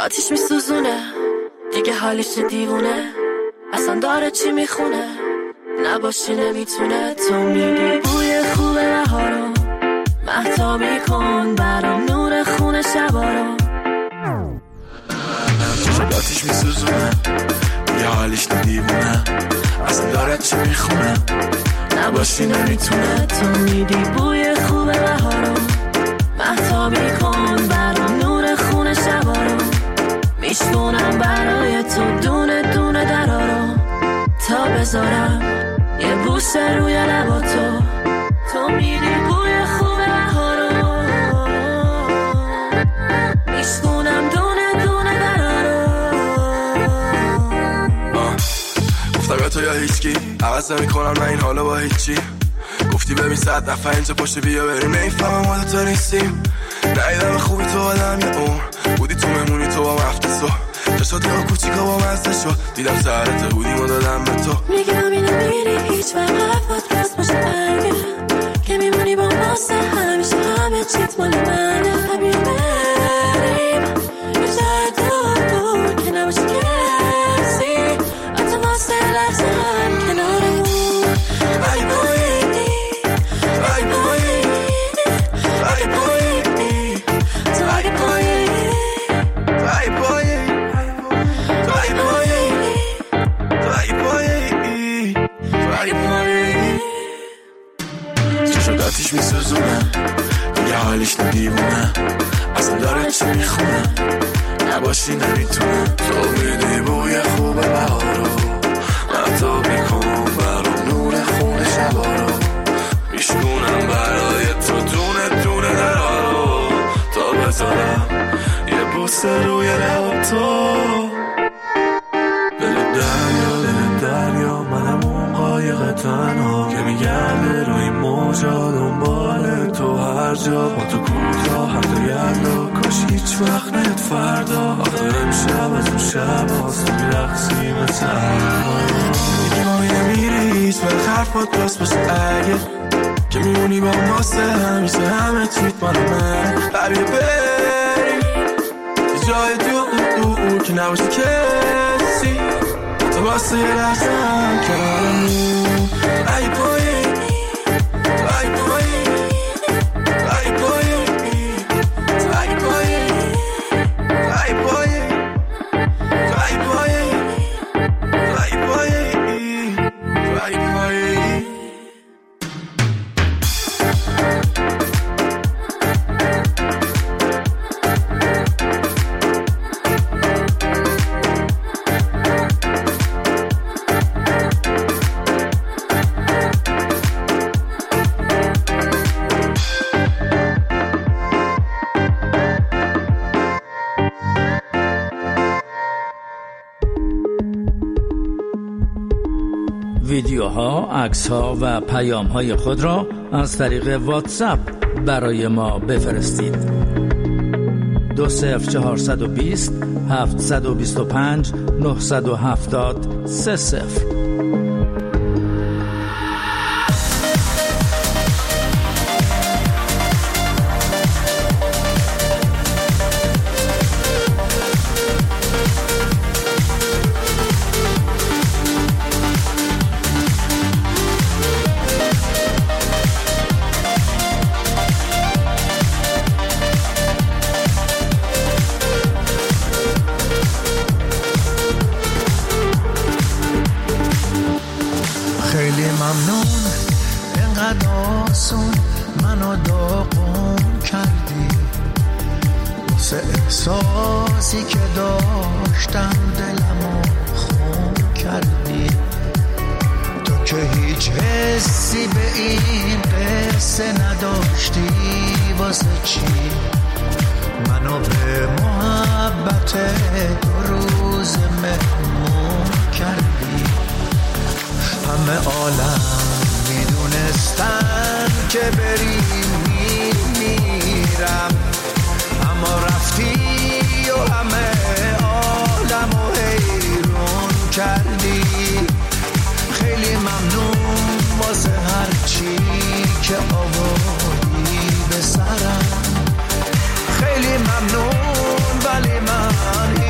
آتیش میسوزونه دیگه حالش دیوونه، اصلا داره چی میخونه، نباشی نمیتونه. تو میدی بوی خوب بهارو، مهتابی کن برام نور خونه شبارو. آتیش میسوزونه دیگه حالش دیوونه، اصلا داره چی میخونه، نباشی نمیتونه. تو میدی بوی خوب بهارو، مهتابی کن برام نور خونه شبارو. میشکنم برای تو دونه دونه درارو، تا بذارم یه بوسه روی لبا تو. تو میدی بوی خوب بهارو، میشکنم دونه دونه درارو. گفتم یا تو یا هیچکی، عوض نمی‌کنم من این حالو با هیچی. گفتی ببین 100 دفعه اینجا پشت بیا بریم، نمیفهمم ما تو نیستیم. ندیدم خوبی تو آدم یه عمر بودی، تو ممونی تو با مفتسو چشات یا کوچیکا با مزده شد، دیدم سرت بودیم و دادم به تو. میگم اینو میری هیچ وقت حرفات راست باشه برگه، که میمونی با ماسه همیشه همه چیت مال منه. بیا بریم یه جای دور که نباشه کسی، حتی واسه لحظه هم کنارمون. ای بایی ای بایی ای بایی تو ای بایی ای بایی ای بایی ای بایی ای بایی. چه شد آتیش میسوزونه دیگه حالش دیوونه، اصلا داره چی میخونه، نباشی نمیتونه. تو میدی بوی خوب بهارو، مهتابی کن برام نور خونه شبارو. میشکنم برای تو دونه دونه درارو، تا بذارم یه بوسه روی لب تو. دل دریا منم اون قایق تنها که میگرده روی موجا دنبال تو هر جا. ما تو کوتا حتی یلا کاش هیچ وقت نیاد فردا، آخه امشب از اون شب هاست میرقصی مثل میگی ما نمیری هیچ وقت حرفات راست باشه اگه، که میمونی با ماسه همیشه همه چیت مال من. بیا بریم یه جای دور که نباشه کسی، تو واسه یه لحظه هم کنارمون. ای بایی ای بایی ای بایی ای بایی ای بایی ای بایی ای بایی ای بایی. ویدیوها، عکس‌ها و پیام‌های خود را از طریق واتساپ برای ما بفرستید. 20420 725 970 30. خیلی ممنون اینقدر آسون منو داغون کردی، واسه احساسی که داشتم دلمو خون کردی. تو که هیچ حسی به این قصه نداشتی، واسه چی منو به محبت 2 روز مهمون کردی؟ همه عالم میدونستن که بری میمیرم، اما رفتی و همه عالمو حیرون کردی. خیلی ممنون واسه هر چی که آوردی به سرم، خیلی ممنون ولی من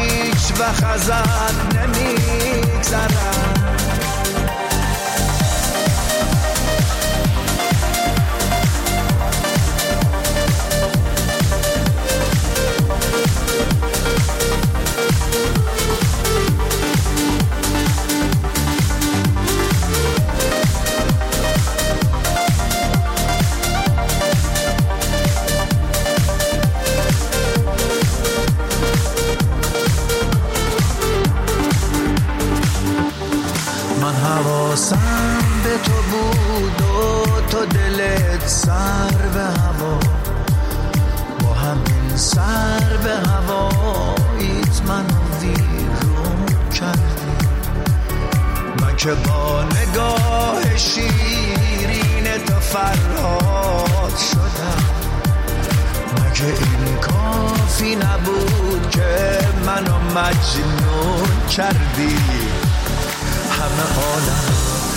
من حواسم به تو بود و تو دلت سر به هوا، با همین سر به هواییت منو ویرون کردی. من که با نگاه شیرین تو فرهاد شدم، مگه این کافی نبود که منو مجنون کردی. همه عالم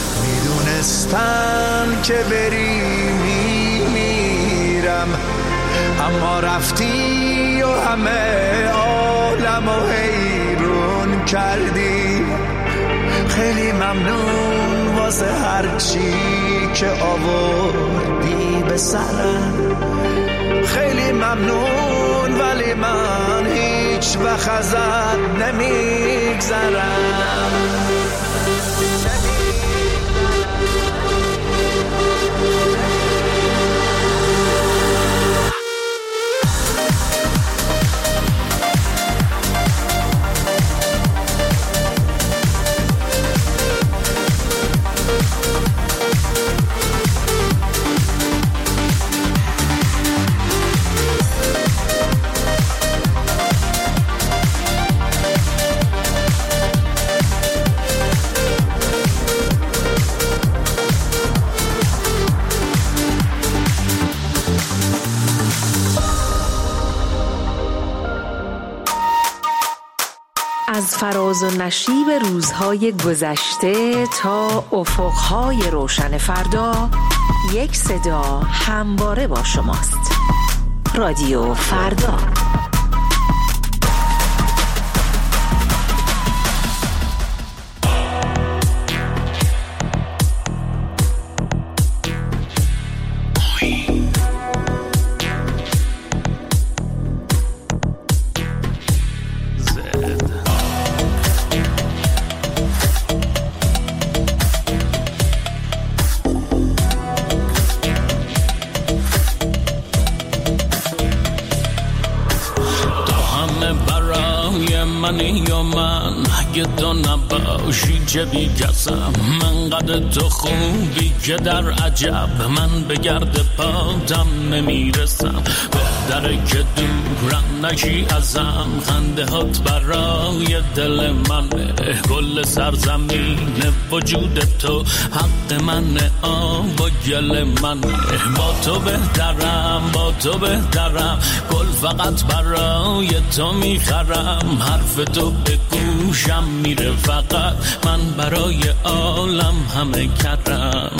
میدونستن که بری میمیرم، اما رفتی و همه عالمو حیرون کردی. خیلی ممنون واسه هرچی که آوردی به سرم، خیلی ممنون ولی من هیچ وقت ازت نمیگذرم. از فراز و نشیب روزهای گذشته تا افقهای روشن فردا، یک صدا همواره با شماست. رادیو فردا. اگه تو نباشی چه بی کسم، من قد تو خوبی که در عجب من به گرد پاتم نمیرسم. بهتره که دورم نشی ازم، خنده هات برای دل منه، کل سرزمین وجود تو حق منه، آب و گل منه. با تو بهترم، با تو بهترم، گل فقط برای تو میخرم، حرف تو به گوشم میره فقط، من برای عالم همه کردم.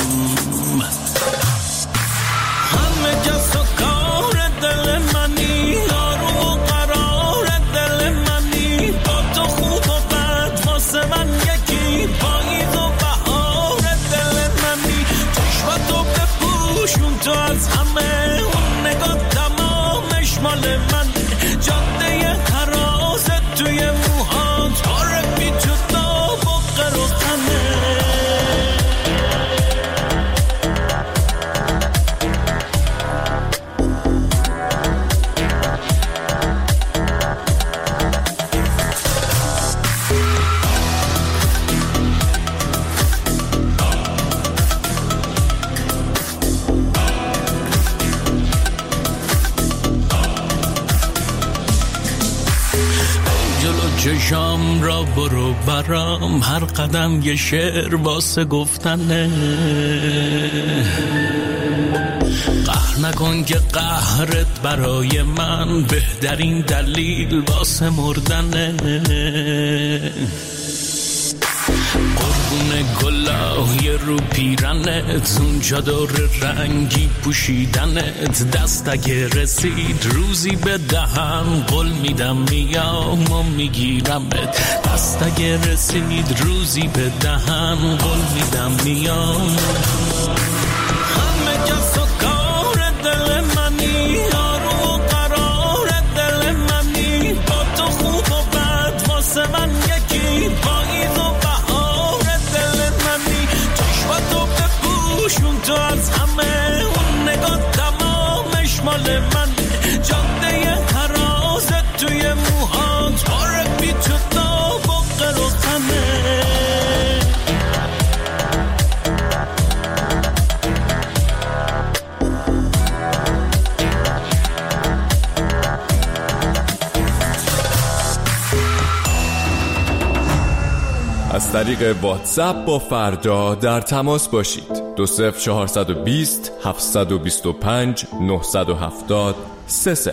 همه کس و کار دل منی، آروم و قرار دل منی، با تو خوب و بد واسه من یکی، پاییز و بهار دل منی. چشمتو بپوشون تو از همه، اون نگاه تمامش مال من، جاده حراست توی موهات، پاره بی تو داب و قر و خمه. چشام را برو برام، هر قدم یه شعر واسه گفتنه. قهر نکن که قهرت برای من بهترین دلیل واسه مردنه. قربون گلای رو پیرنت، اون چادر رنگی پوشیدنت، دست اگه رسید روزی به دهن، قول میدم میام و میگیرمت. دست اگه رسید روزی به دهن، قول میدم میام. همه کس و کار دل منی، آروم و قرار دل منی، با تو خوب و بد واسه من یکی، پاییز و بهار دل منی. چشمتو بپوشون تو از همه، اون نگاه تمامش مال من، جاده حراست توی موهات، پاره بی تو داب و قر و خمه. از طریق واتساپ با فردا در تماس باشید. 20420 725 970 30.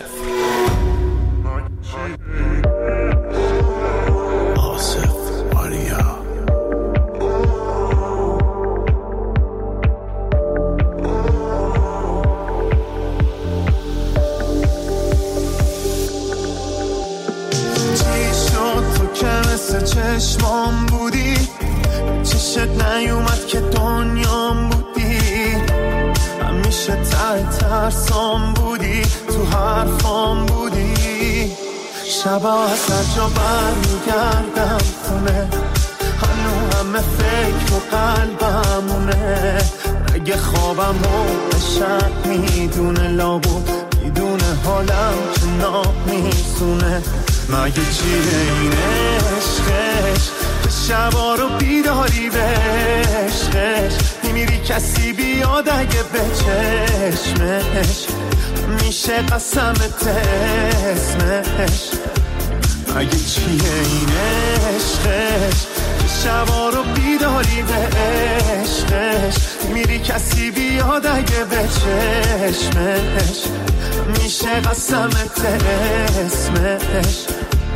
چشمام بودی، چشت نیومد که دنیام بودی، همیشه ته ترسام بودی، تو حرفام بودی. شبا از هر جا برمیگردم خونه، هنو همه فکر و قلبمونه. اگه خوابم و شب میدونه، لابود میدونه حالم که ناب میسونه. مگه چیه این عشقش که شبا رو بیداری به عشقش میمیری کسی بیاد اگه به چشمش میشه قسمت اسمش. مگه چیه این عشقش که شبا رو بیداری به عشقش میمیری کسی بیاد اگه به چشمش میشه قسمت اسمش.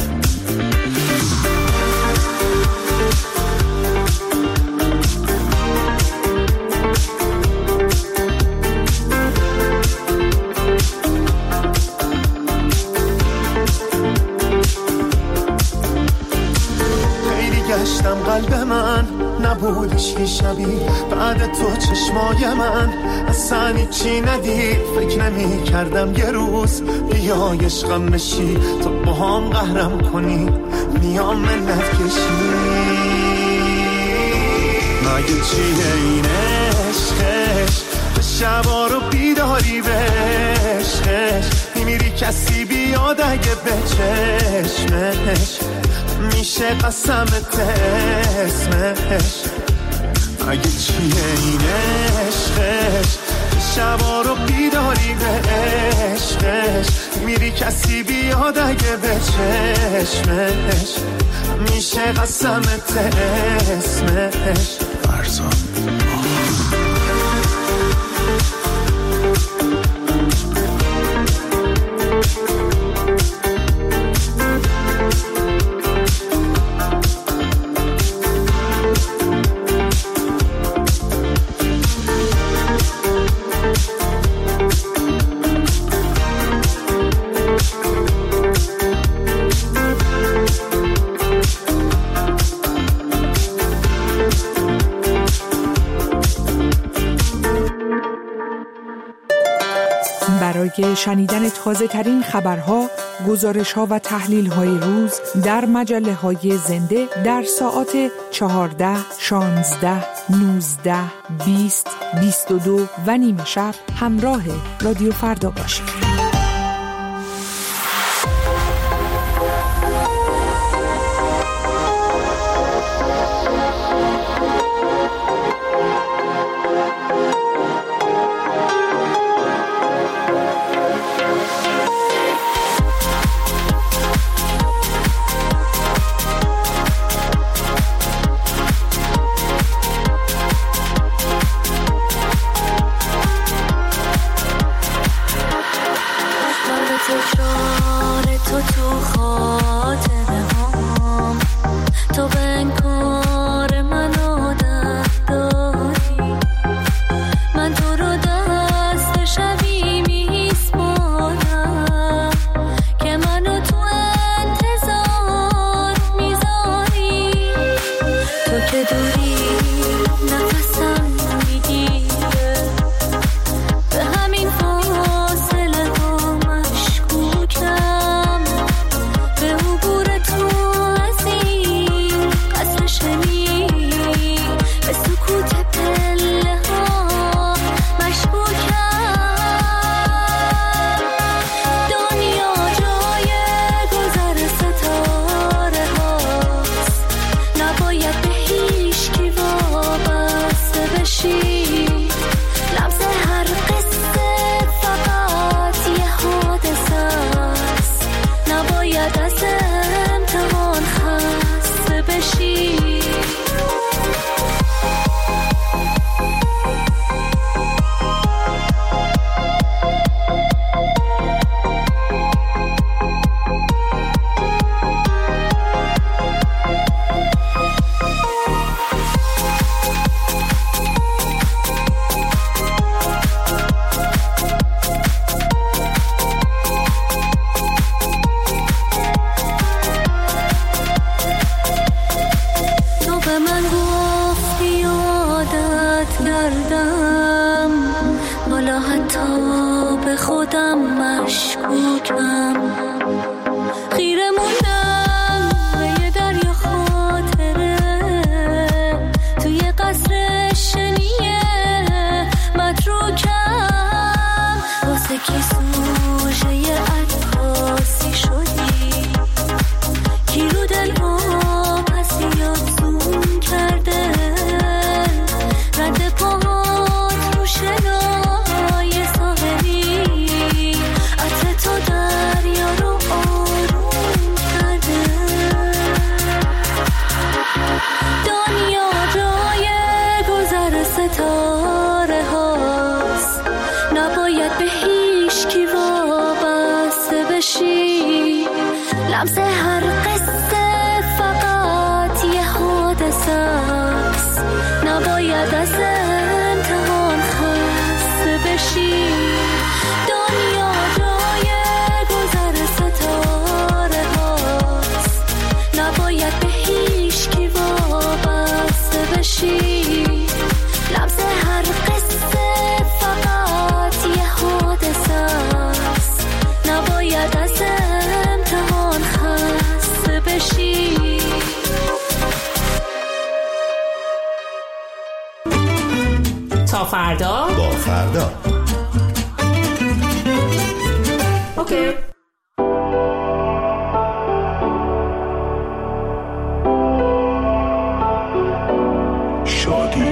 گشتم قلب من نبودش که شبیه بعد تو چشمای من اصلا چی ندید. فکر نمی کردم یه روز بیای عشقم بشی، تو با هم قهرم کنی میام منت کشی. مگه چیه این عشقش به شبا رو بیداری به عشقش میمیری کسی بیاد اگه به چشمش میشه قسمت اسمش. مگه چیه این عشقش شبا رو بیداری به عشقش میری کسی بیاد اگه به چشمش میشه قسمت اسمش. فرزان برای شنیدن تازه ترین خبرها، گزارش‌ها و تحلیل‌های روز در مجله‌های زنده در ساعات 14، 16، 19، 20، 22 و نیمه شب همراه رادیو فردا باشید. نباید به هیچ کی خودم مشکوکم، خیره موندم به یه دریا خاطره توی قصر شنیه متروکم، واسه کی سوژه یه عکاسی شدی، کی رو دل ها پسی یاد زوم کرده، رد پاهات رو شنای ساحلی، عطر تو دریا رو آروم کرده، دنیا جای گذر ستاره هاست، نباید به هیچ کی وابسته بشی، لمس هر قصه فقط یه حادثه است، نباید از امتحان خسته بشی، دنیا جای گذر ستاره هاست، نباید به هیچ کی وابسته بشی، لمس هر قصه فقط یه حادثه است، نباید از امتحان خسته بشی. تا فردا با فردا. اوکی. شادی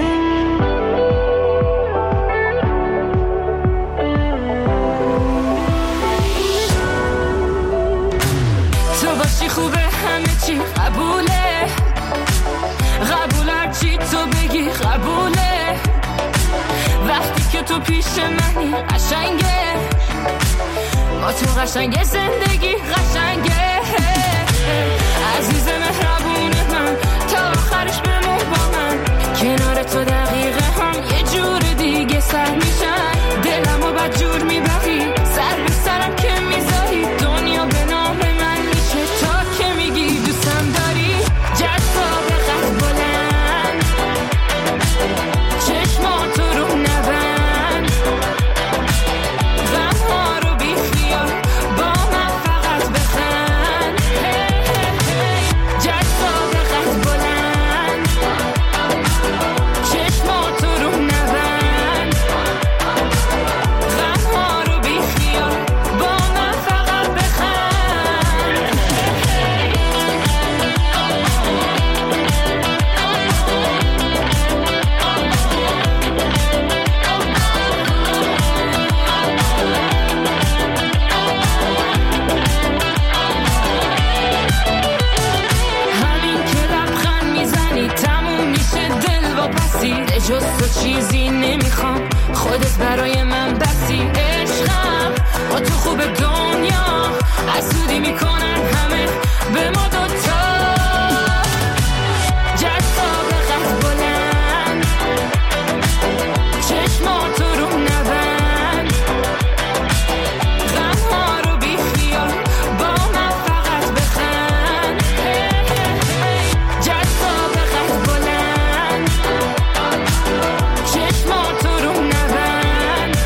تو باشی خوبه همه چی قبوله، قبول هر چی تو بگی قبوله، وقتی که تو پیش منی قشنگه، با تو قشنگه زندگی قشنگه، عزیز مهربون من تا آخرش بمون با من، کنار تو دقیقه هم یه جور دیگه سر میشن، دلمو بدجور میبری سر به سرم که میذاری، دنیا به نام من میشه تا که میگی دوستم داری، جذاب قد بلند چشماتو رو نبند، غمها رو بی خیال با من فقط بخند، جذاب قد بلند چشماتو رو نبند، غمها رو بی خیال با من فقط بخند. همین که لبخند میزنی تموم میشه دل و پسی، جز تو چیزی نمیخوام خودت برای من بسی، عشقم با تو خوب دنیا حسودی میکنن همه به ما دوتا، جذاب قد بلند چشماتو رو نبند، غمها رو بی خیال با من فقط بخند، جذاب قد بلند چشماتو رو نبند،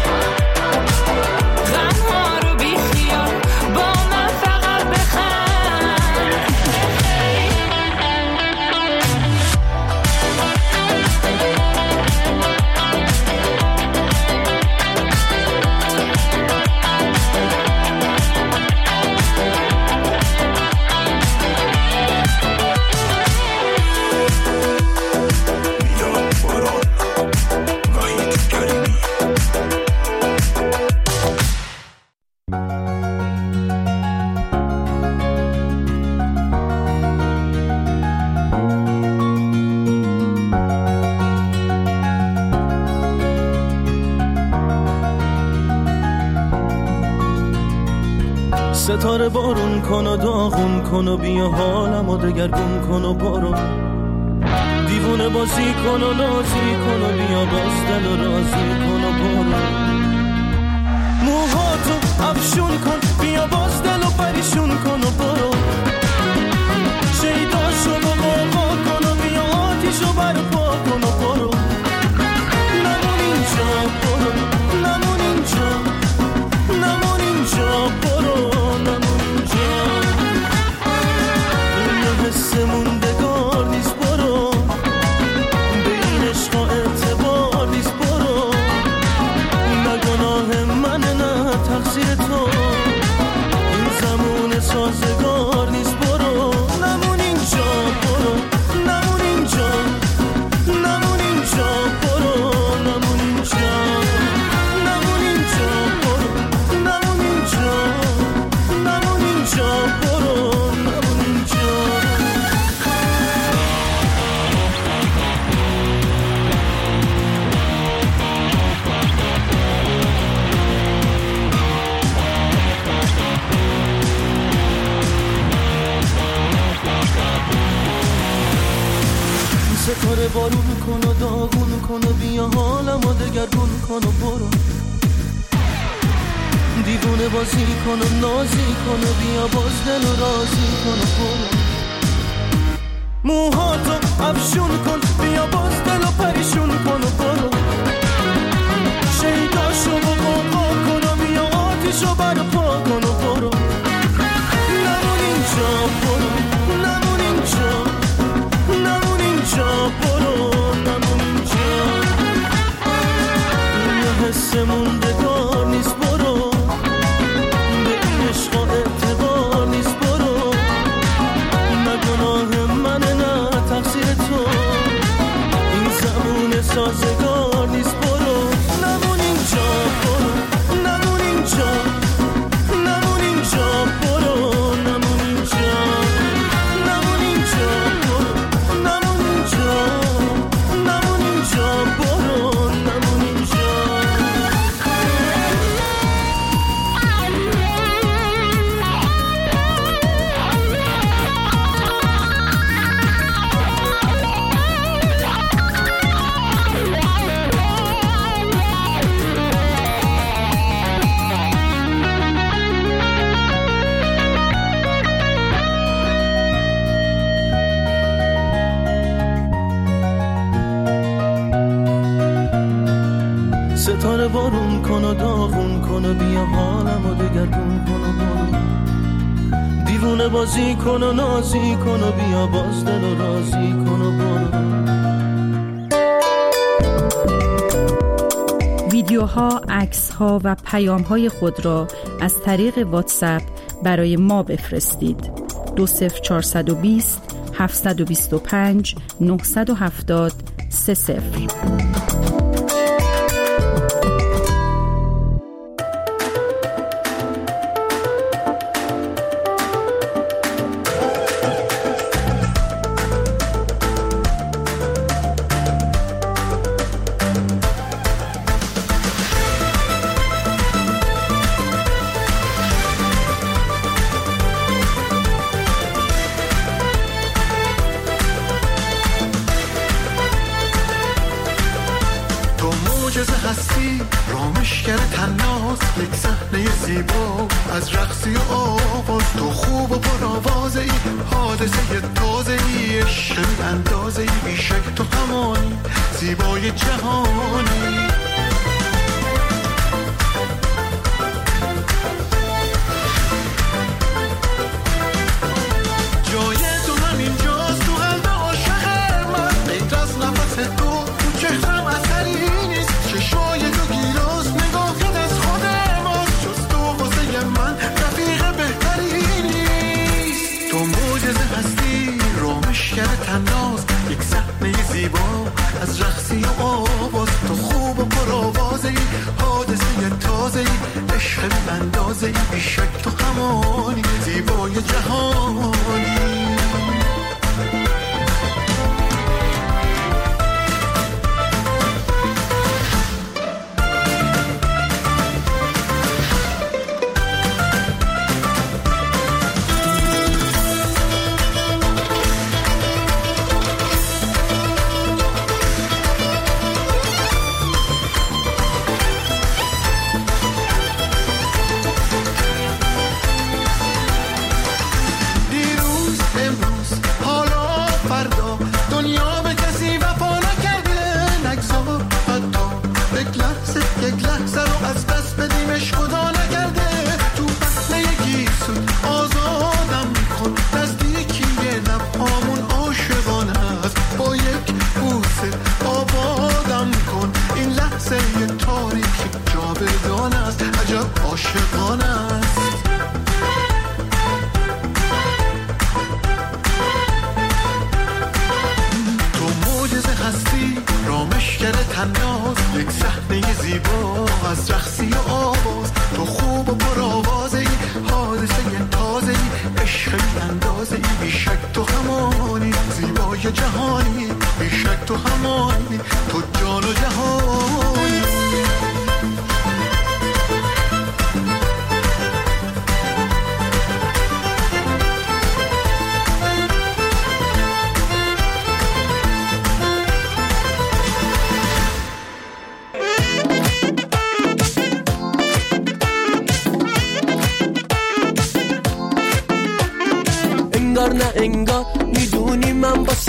غمها رو بی خیال با من فقط بخند. میاد باران وحید کریمی. ستاره بارون کن و داغون کن و بیا حالمو دگرگون کن و برو، دیوونه بازی کن و نازی کن و بیا باز دل و رازی کن و برو، موهاتو افشون کن بیا باز دل و پریشون کن و برو، شیداشو با قربا کن و بیا آتیشو برپا کن و برو، نمون اینجا برو، نمون اینجا کن و داغون کن و بیا حالمو دگرگون کن و برو دیوونه بازی کن و نازی کن و بیا باز دل و رازی کن و برو موهاتو افشون کن بیا باز دل و پریشون کن و برو شیداشو و قاقا کن و بیا آتیشو برپا کن و برو نمون اینجا برو نمون اینجا نمون اینجا برو نمون اینجا یه حس موندگار نیست برو به این عشقا اعتبار نیست برو نه گناه منه نه تقصیر تو این زمون سازگار نیست برو نمون اینجا برو نمون اینجا نمون اینجا برو نمون اینجا نمون اینجا برو نمون اینجا نمون اینجا برو نمون اینجا ستاره بارون کن و داغون کن و بیا حالمو دگرگون کن و برو دیوونه بازی کن و نازی کن و بیا باز دل و رازی کن و برو ویدیوها، عکس‌ها و پیام‌های خود را از طریق واتساپ برای ما بفرستید. 20420 725 970 30. هستی رامشگر تناس یک صحنه زیبا از رقصی و آواز تو خوب و پرآوازه ای حادثه تازه ای عشق اندازه ای بیشک تو همانی زیبای جهانی جای تو همین جاست تو قلب عاشق من غیر از نفس تو چهرم اثری نیست چشای تو گیراز نگاهت از خود ماست جز تو واسه من رفیق بهتری نیست تو معجزه هستی رامشگر تناس یک صحنه زیبا از رقصی و آواز تو خوب و پرآوازه ای حادثه تازه ای عشق اندازه ای بیشک تو همانی زیبای جهانی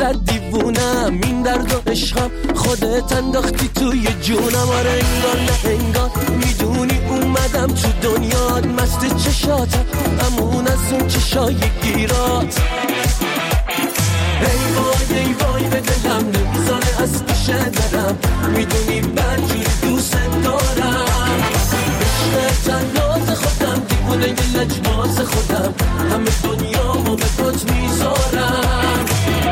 واسه دیوونم، این درد و عشقم خودت انداختی توی جونم. آره انگار نه انگار میدونی اومدم تو دنیات، مست چشاتم امون از اون چشای گیرات. ای وای ای وای به دلم نمیذاره از پیش درم، میدونی بدجوری دوست دارم. عشق تناز خودم دیوونه یه لجباز خودم، همه دنیامو به پات میذارم.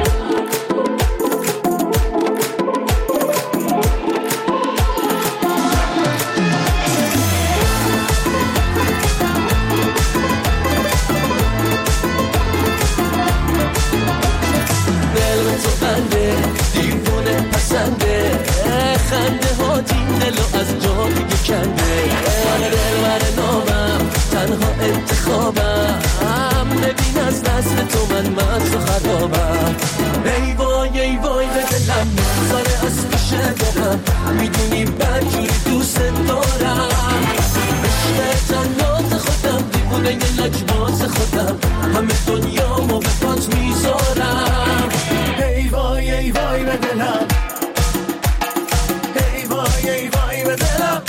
دیوونه پسنده خنده ها این دلو از جا دیگه کنده. دلبر نامم تنها انتخابم، ببین از دست تو من مست و خرابم. ای وای ای وای به دلم نمیذاره از پیش برم، میدونی بدجوری دوست دارم. عشق تنات خودم دیوونه یه لجباز خودم، همه دنیامو به پات میذارم. ای وای ای وای به دلم، ای وای ای وای به دلم.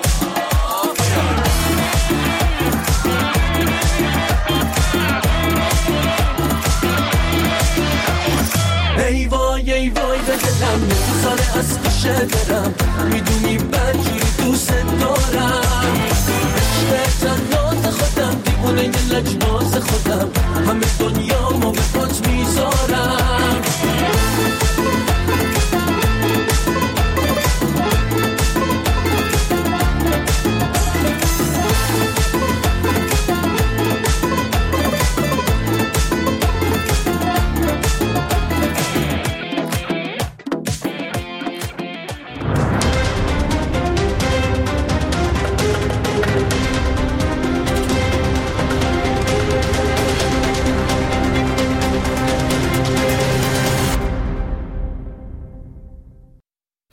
ای وای ای وای به دلم نمیذاره از پیش برم، میدونی بدجوری دوست دارم. عشق تنات خودم دیوونه یه لجباز خودم، همه دنیامو به پات میذارم.